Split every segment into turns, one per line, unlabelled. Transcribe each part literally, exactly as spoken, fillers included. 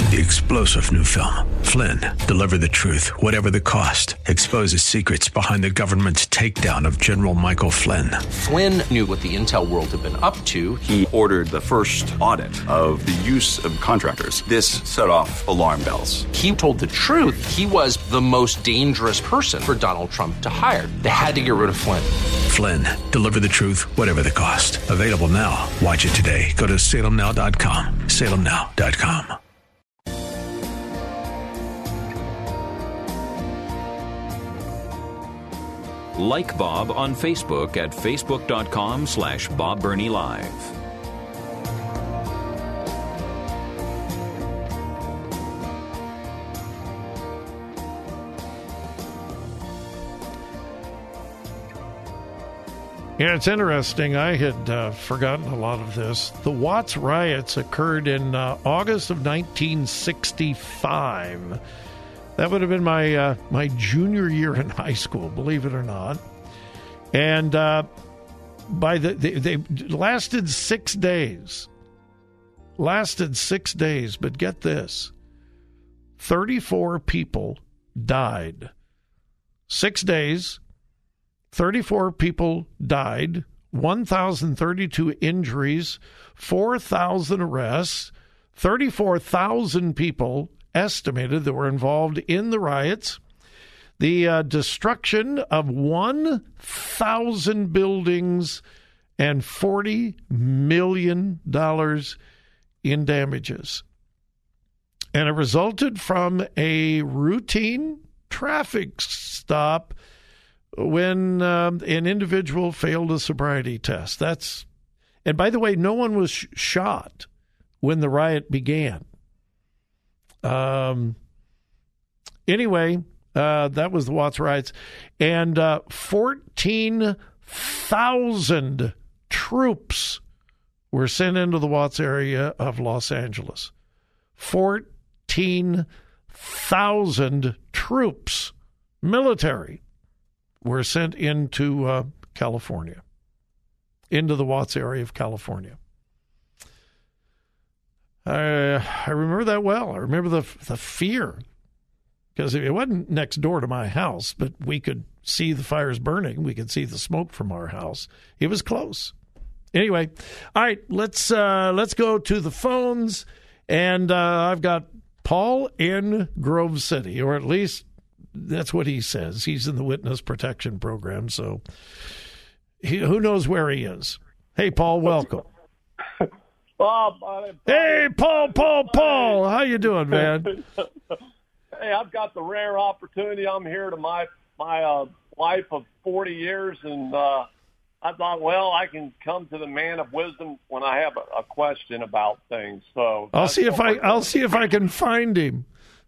The explosive new film, Flynn, deliver the truth, whatever the cost, exposes secrets behind the government's takedown of General Michael Flynn.
Flynn knew what the intel world had been up to.
He ordered the first audit of the use of contractors. This set off alarm bells.
He told the truth. He was the most dangerous person for Donald Trump to hire. They had to get rid of Flynn.
Flynn, deliver the truth, whatever the cost. Available now. Watch it today. Go to salem now dot com. salem now dot com.
Like Bob on Facebook at facebook.com slash Bob Burney Live.
Yeah, it's interesting. I had uh, forgotten a lot of this. The Watts riots occurred in uh, August of nineteen sixty-five. That would have been my uh, my junior year in high school, believe it or not. And uh, by the they, they lasted six days. Lasted six days, but get this: thirty-four people died. Six days, thirty-four people died. One thousand thirty-two injuries, four thousand arrests, thirty-four thousand people estimated that were involved in the riots, the uh, destruction of one thousand buildings, and forty million dollars in damages. And it resulted from a routine traffic stop when um, an individual failed a sobriety test. That's, and by the way, no one was sh- shot when the riot began. Um. Anyway, uh, that was the Watts riots, and uh, fourteen thousand troops were sent into the Watts area of Los Angeles. Fourteen thousand troops, military, were sent into uh, California, into the Watts area of California. Uh, I remember that well. I remember the the fear, because it wasn't next door to my house, but we could see the fires burning. We could see the smoke from our house. It was close. Anyway, all right, let's uh, let's go to the phones, and uh, I've got Paul in Grove City, or at least that's what he says. He's in the Witness Protection Program, so he, who knows where he is. Hey, Paul, welcome.
Bob, Bob,
hey, Paul, Paul, Paul. How you doing, man?
Hey, I've got the rare opportunity. I'm here to my my uh, wife of forty years, and uh, I thought, well, I can come to the man of wisdom when I have a, a question about things. So
I'll see if I I'll see if I can find him.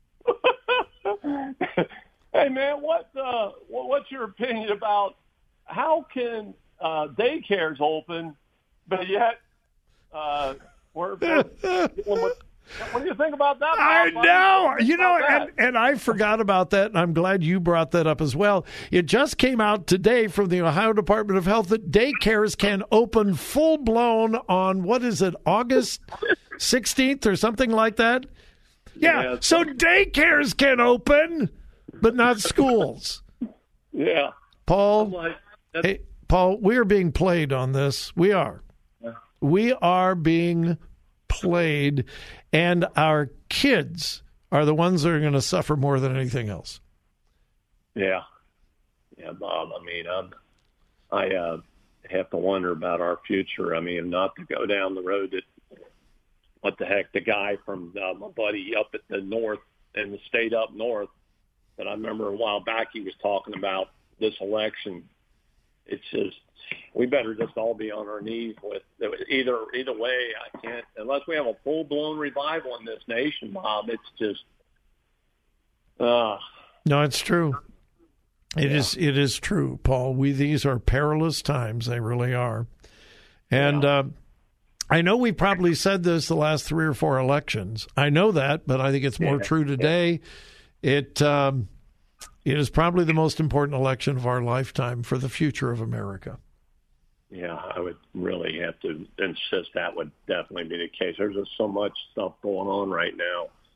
Hey, man, what uh, what's your opinion about how can uh, daycares open, but yet Uh, we're, we're dealing with, what do you think about that, Bob?
I know. You know, and,
that?
and I forgot about that, and I'm glad you brought that up as well. It just came out today from the Ohio Department of Health that daycares can open full-blown on, what is it, August sixteenth or something like that? Yeah,
yeah
so daycares can open, but not schools.
Yeah.
Paul,
like,
hey, Paul, we are being played on this. We are. We are being played, and our kids are the ones that are going to suffer more than anything else.
Yeah. Yeah, Bob. I mean, I'm, I uh, have to wonder about our future. I mean, not to go down the road that, what the heck, the guy from uh, my buddy up at the north, in the state up north, that I remember a while back he was talking about this election. It's just, we better just all be on our knees with either either way. I can't, unless we have a full blown revival in this nation, Bob. It's just, uh,
no, it's true. It
yeah.
is. It is true, Paul. We these are perilous times. They really are. And
yeah.
uh, I know we probably said this the last three or four elections. I know that, but I think it's more
yeah.
true today. Yeah. It. Um, It is probably the most important election of our lifetime for the future of America.
Yeah, I would really have to insist that would definitely be the case. There's just so much stuff going on right now.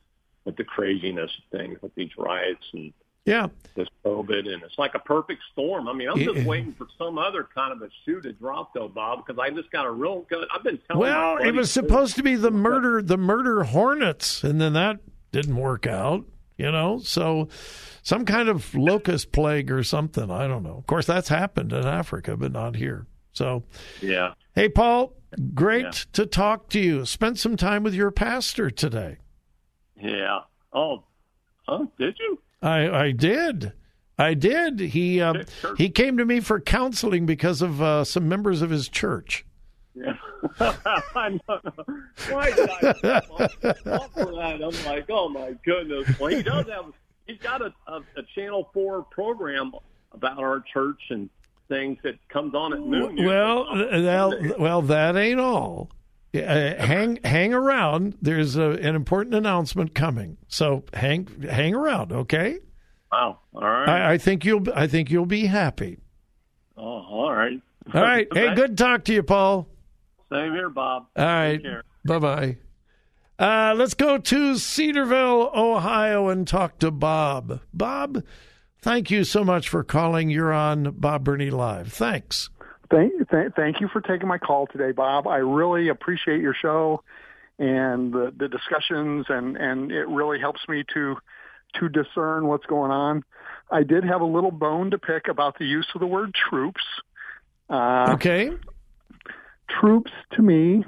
with the craziness of things, with these riots and
yeah,
this COVID, and it's like a perfect storm. I mean, I'm just yeah. waiting for some other kind of a shoe to drop, though, Bob, because I just got a real good. I've been telling.
Well, it was supposed to be the murder, the murder hornets, and then that didn't work out. You know, so some kind of locust plague or something. I don't know. Of course, that's happened in Africa, but not here. So,
yeah.
Hey, Paul, great
yeah.
to talk to you. Spent some time with your pastor today.
Yeah. Oh, oh, did you?
I, I did. I did. He uh, he came to me for counseling because of uh, some members of his church.
Yeah. I know. Why did I fall for that? I'm like, oh, my goodness. Well, he does have, he's got a, a, a Channel four program about our church and things that comes on at noon.
Well, well, well, that ain't all. Uh, hang hang around. There's a, an important announcement coming, so hang hang around, okay?
Wow, all right.
I, I think you'll I think you'll be happy.
Oh, all right.
All right. Hey, good to talk to you, Paul.
Same here, Bob.
All right. Bye bye. Uh, let's go to Cedarville, Ohio, and talk to Bob. Bob, thank you so much for calling. You're on Bob Burney Live. Thanks.
Thank, th- thank you for taking my call today, Bob. I really appreciate your show and the, the discussions, and, and it really helps me to to discern what's going on. I did have a little bone to pick about the use of the word troops. Uh,
okay.
Troops, to me,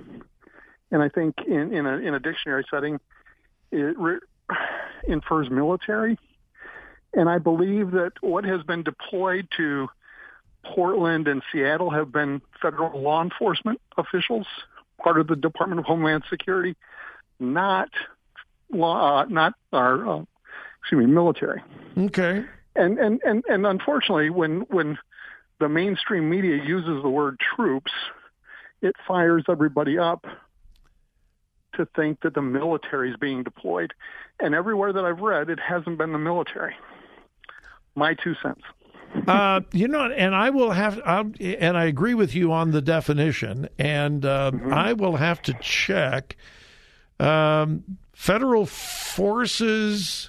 and I think in, in, a, in a dictionary setting, it re- infers military. And I believe that what has been deployed to Portland and Seattle have been federal law enforcement officials, part of the Department of Homeland Security, not law, uh, not our, uh, excuse me, military.
Okay.
And and and and unfortunately, when when the mainstream media uses the word troops, it fires everybody up to think that the military is being deployed. And everywhere that I've read, it hasn't been the military. My two cents.
uh, you know, and I will have, I'll, and I agree with you on the definition, and uh, mm-hmm. I will have to check. Um, federal forces.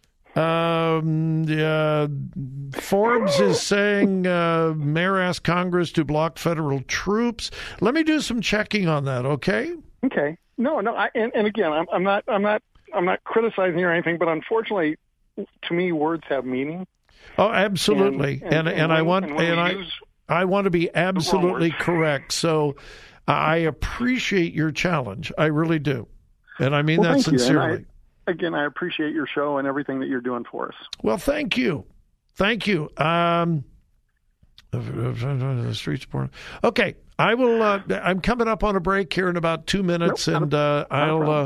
Um, uh, Forbes is saying uh, mayor asked Congress to block federal troops. Let me do some checking on that. Okay.
Okay. No, no. I, and, and again, I'm, I'm not, I'm not, I'm not criticizing or anything, but unfortunately, to me, words have meaning.
Oh, absolutely, and and, and, and, and I want and, and I I want to be absolutely correct. So I appreciate your challenge. I really do, and I mean well, that sincerely.
I, again, I appreciate your show and everything that you're doing for us.
Well, thank you, thank you. Um, the streets born. Okay, I will. Uh, I'm coming up on a break here in about two minutes, nope, and uh, I'll. Uh,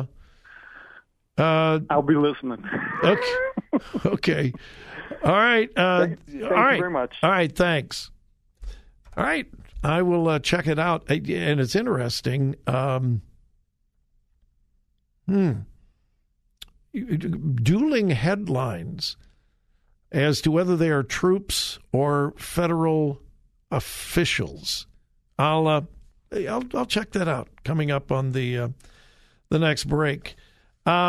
uh,
I'll be listening.
Okay. Okay. All right. Uh,
thank thank
all right.
you very much.
All right. Thanks. All right. I will uh, check it out. And it's interesting. Um, hmm. Dueling headlines as to whether they are troops or federal officials. I'll uh, I'll, I'll check that out coming up on the uh, the next break. Uh,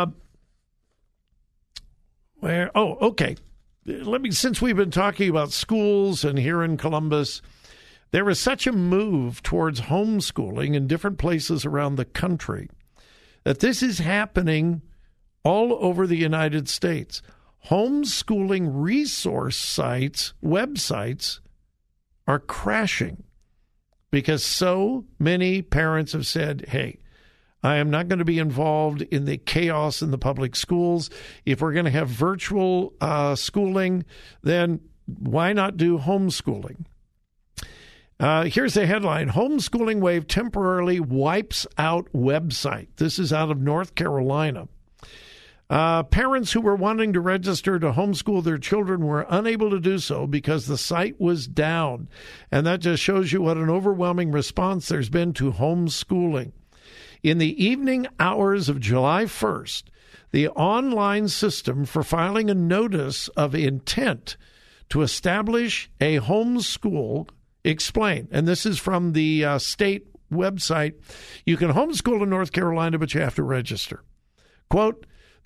where? Oh, okay. Let me. Since we've been talking about schools and here in Columbus, there is such a move towards homeschooling in different places around the country that this is happening all over the United States. Homeschooling resource sites, websites, are crashing because so many parents have said, hey, I am not going to be involved in the chaos in the public schools. If we're going to have virtual uh, schooling, then why not do homeschooling? Uh, here's the headline. Homeschooling wave temporarily wipes out website. This is out of North Carolina. Uh, parents who were wanting to register to homeschool their children were unable to do so because the site was down. And that just shows you what an overwhelming response there's been to homeschooling. In the evening hours of July first, the online system for filing a notice of intent to establish a homeschool explained, and this is from the uh, state website, you can homeschool in North Carolina, but you have to register. Quote,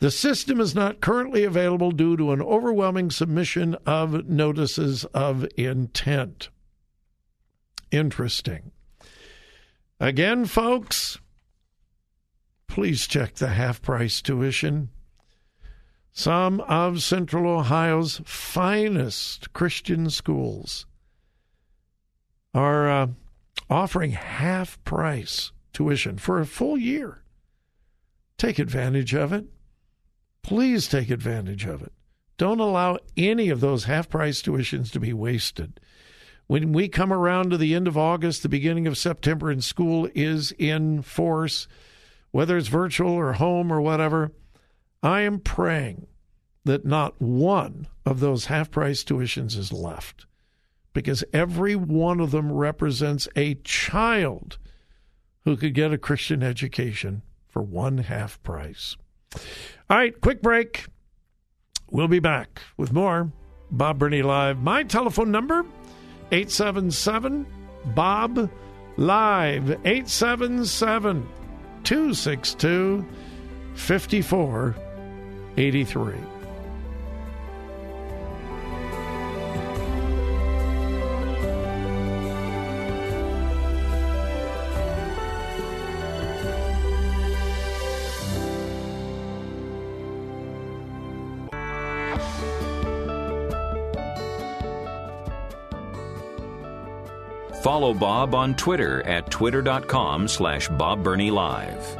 The system is not currently available due to an overwhelming submission of notices of intent. Interesting. Again, folks, please check the half-price tuition. Some of Central Ohio's finest Christian schools are uh, offering half-price tuition for a full year. Take advantage of it. Please take advantage of it. Don't allow any of those half-price tuitions to be wasted. When we come around to the end of August, the beginning of September, and school is in force, whether it's virtual or home or whatever, I am praying that not one of those half-price tuitions is left, because every one of them represents a child who could get a Christian education for one half price. All right, quick break. We'll be back with more Bob Burney Live. My telephone number, eight seven seven, B O B, live, eight seven seven, two six two, five four eight three.
Follow Bob on Twitter at twitter.com slash Bob Burney Live.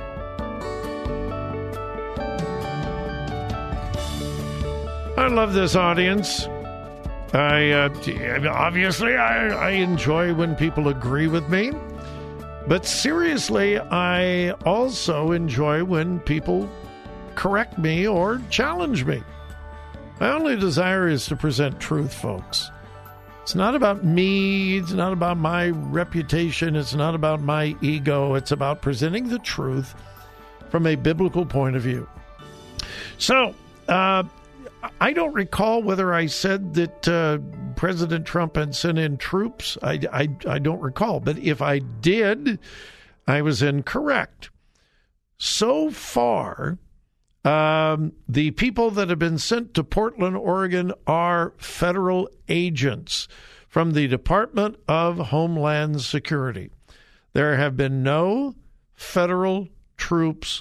I love this audience. I uh, obviously I, I enjoy when people agree with me, but seriously, I also enjoy when people correct me or challenge me. My only desire is to present truth, folks. It's not about me. It's not about my reputation. It's not about my ego. It's about presenting the truth from a biblical point of view. So, uh, I don't recall whether I said that uh, President Trump had sent in troops. I, I, I don't recall. But if I did, I was incorrect. So far, um, the people that have been sent to Portland, Oregon are federal agents from the Department of Homeland Security. There have been no federal troops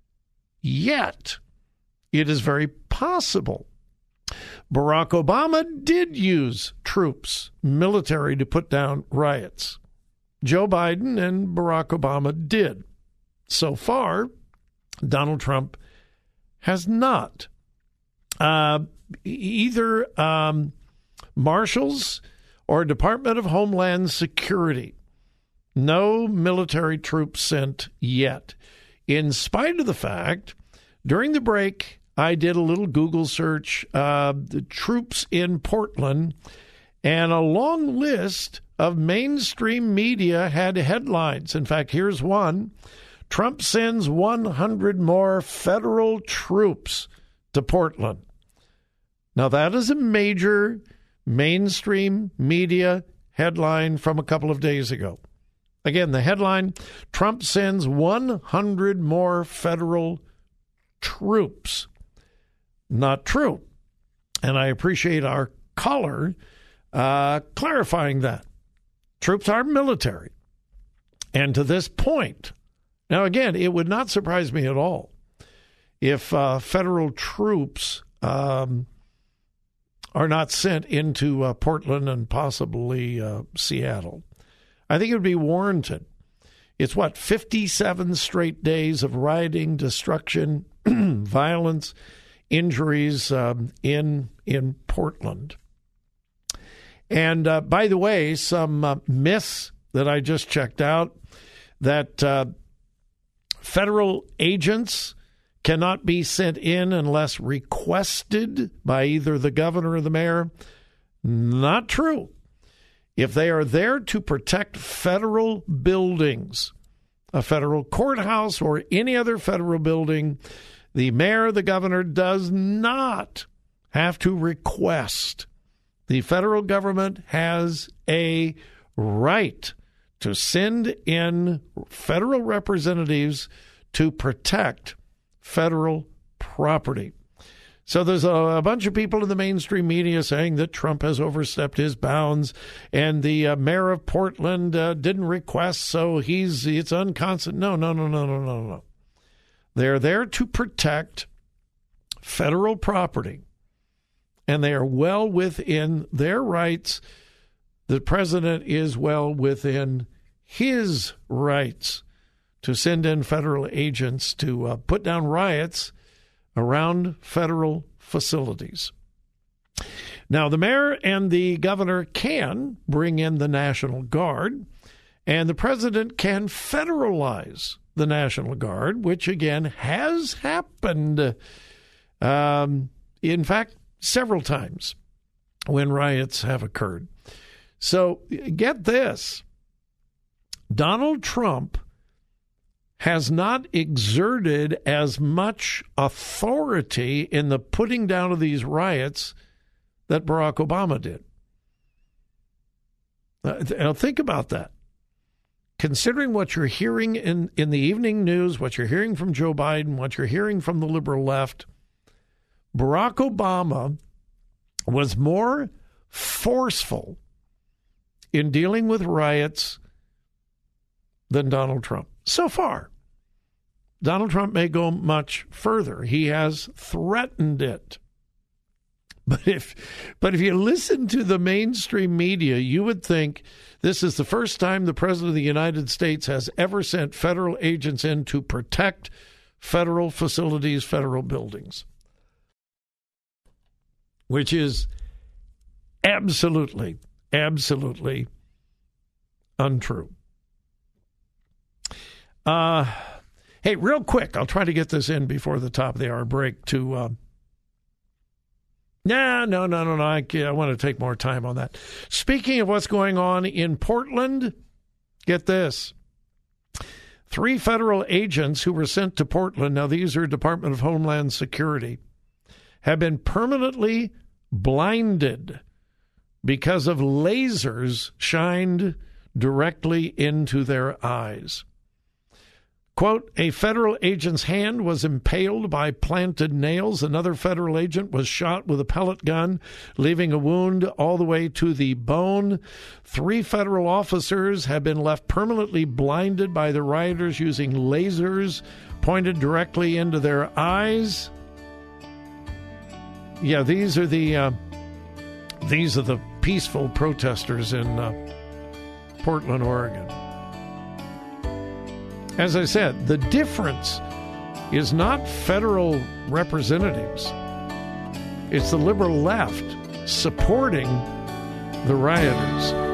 yet. It is very possible. Barack Obama did use troops, military, to put down riots. Joe Biden and Barack Obama did. So far, Donald Trump has not. Uh, either um, marshals or Department of Homeland Security. No military troops sent yet. In spite of the fact, during the break, I did a little Google search, uh, the troops in Portland, and a long list of mainstream media had headlines. In fact, here's one. Trump sends one hundred more federal troops to Portland. Now, that is a major mainstream media headline from a couple of days ago. Again, the headline, Trump sends one hundred more federal troops. Not true. And I appreciate our caller uh, clarifying that. Troops are military. And to this point, now again, it would not surprise me at all if uh, federal troops um, are not sent into uh, Portland and possibly uh, Seattle. I think it would be warranted. It's what, fifty-seven straight days of rioting, destruction, violence, injuries um, in in Portland. And uh, by the way, some uh, myths that I just checked out, that uh, federal agents cannot be sent in unless requested by either the governor or the mayor. Not true. If they are there to protect federal buildings, a federal courthouse or any other federal building, the mayor, the governor, does not have to request. The federal government has a right to send in federal representatives to protect federal property. So there's a, a bunch of people in the mainstream media saying that Trump has overstepped his bounds, and the uh, mayor of Portland uh, didn't request, so he's it's unconstitutional. No, no, no, no, no, no, no. They're there to protect federal property, and they are well within their rights. The president is well within his rights to send in federal agents to uh, put down riots around federal facilities. Now, the mayor and the governor can bring in the National Guard, and the president can federalize the National Guard, which, again, has happened, um, in fact, several times when riots have occurred. So get this. Donald Trump has not exerted as much authority in the putting down of these riots that Barack Obama did. Now, think about that. Considering what you're hearing in, in the evening news, what you're hearing from Joe Biden, what you're hearing from the liberal left, Barack Obama was more forceful in dealing with riots than Donald Trump. So far, Donald Trump may go much further. He has threatened it. But if but if you listen to the mainstream media, you would think this is the first time the President of the United States has ever sent federal agents in to protect federal facilities, federal buildings, which is absolutely, absolutely untrue. Uh, hey, real quick, I'll try to get this in before the top of the hour break to... Uh, Nah, no, no, no, no. I, I want to take more time on that. Speaking of what's going on in Portland, get this. Three federal agents who were sent to Portland, now these are Department of Homeland Security, have been permanently blinded because of lasers shined directly into their eyes. Quote, a federal agent's hand was impaled by planted nails. Another federal agent was shot with a pellet gun, leaving a wound all the way to the bone. Three federal officers have been left permanently blinded by the rioters using lasers pointed directly into their eyes. Yeah, these are the uh, these are the peaceful protesters in uh, Portland, Oregon. As I said, the difference is not federal representatives. It's the liberal left supporting the rioters.